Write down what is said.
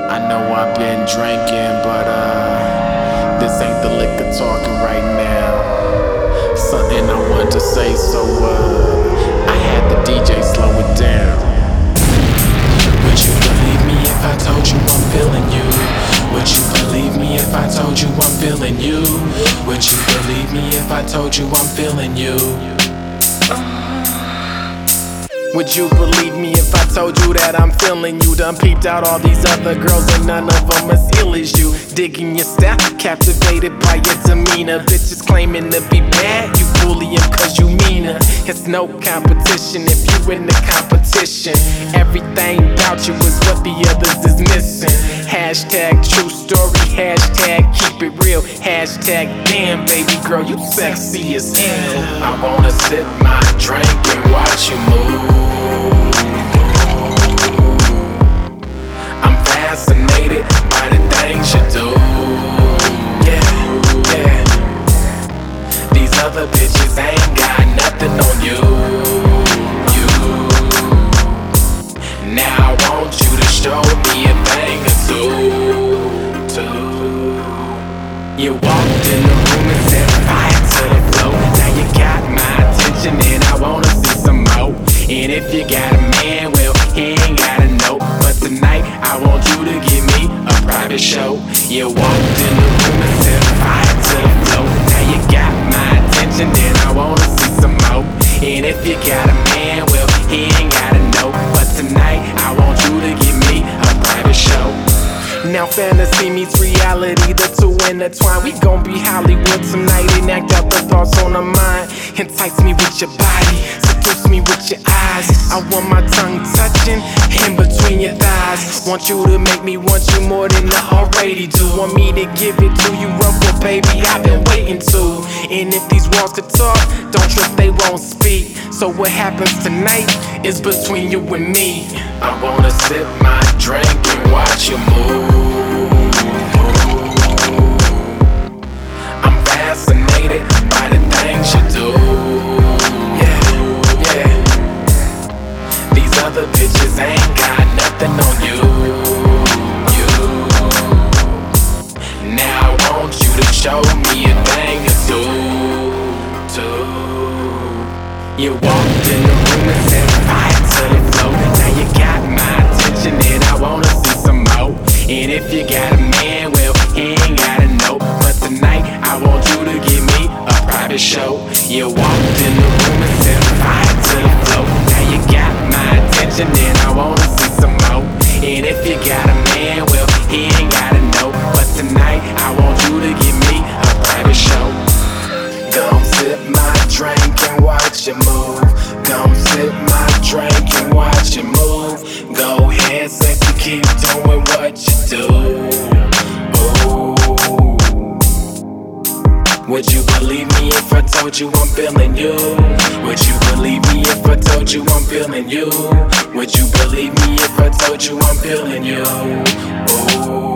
I know I've been drinking, but this ain't the liquor talking right now. Something I want to say, so I had the DJ slow it down. Would you believe me if I told you I'm feeling you? Would you believe me if I told you I'm feeling you? Would you believe me if I told you I'm feeling you? Would you believe me if I told you that I'm feeling you? Done peeped out all these other girls and none of them as ill as you. Digging your style, captivated by your demeanor. Bitches claiming to be bad, you bully them cause you meaner. It's no competition if you in the competition. Everything about you is what the others is missing. Hashtag true story, hashtag keep it real, hashtag damn baby girl, you sexy as hell. I wanna sip my drink and watch you move. I'm fascinated by the things you do. Yeah, yeah. These other bitches ain't got nothing on you. Now I want you to show me a thing or two. You walked in the room and set fire to the floor. Now you got my attention and I wanna see some more. And if you got a man, well, he ain't gotta know. But tonight, I want you to give me a private show. You walked in the room and set fire to the floor. Now you got my attention and I wanna see some more. And if you got a man, well, he ain't gotta know. But tonight, I want you to give me a private show. Now fantasy meets reality, the two intertwine. We gon' be Hollywood tonight and act out the thoughts on our mind. Entice me with your body, seduce me with your eyes. I want my tongue touching in between your thighs. Want you to make me want you more than I already do. Want me to give it to you rough, well baby, I've been waiting to. And if these walls could talk, don't trip, they won't speak. So what happens tonight is between you and me. I wanna sip my drink and watch you move. I'm fascinated by the things you do. Yeah, yeah. These other bitches ain't got nothing on you. Now I want you to show me a thing or two. You walked in the room and set fire to the floor. Now you got my attention and I wanna see some more. And if you got a man, well, he ain't gotta know. But tonight, I want you to give me a private show. You walked in the room and set fire to the floor. Now you got my attention and I wanna see some more. And if you got a man, well, he ain't gotta know. But tonight, I want you to give me a private show. Gon' sip my drink and watch you move. Gon' sip my drink and watch you move. Go ahead, sexy, keep doing what you do. Ooh. Would you believe me if I told you I'm feeling you? Would you believe me if I told you I'm feeling you? Would you believe me if I told you I'm feeling you? Ooh.